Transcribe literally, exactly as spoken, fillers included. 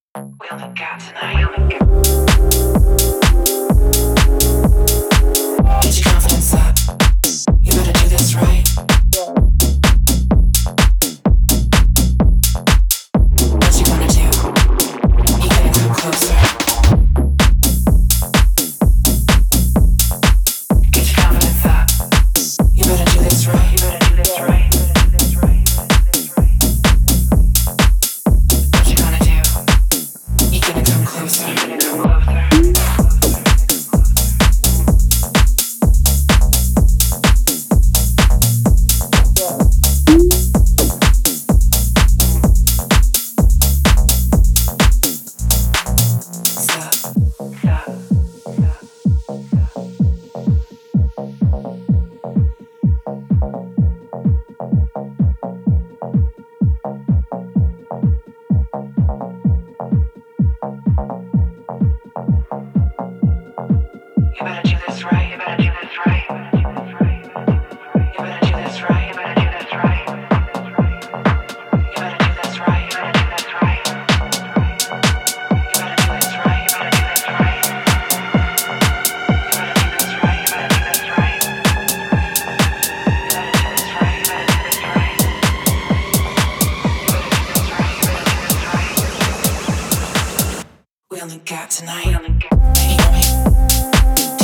We only got tonight. Get your confidence up. You better do this right. What you gonna do? You gotta come closer. Get your confidence up. You better do this right. You better do this right. What you gonna do? You gonna come closer. You gonna come closer. You better do this right. You better do this right. You better do this right. You better do this right. You better do this right. You better do this right. You better do this right. You better do this right. You better do this right. You better do this right. You better do this right. You better do this right. You better do this right. You better do this right. We only got tonight. You hear me?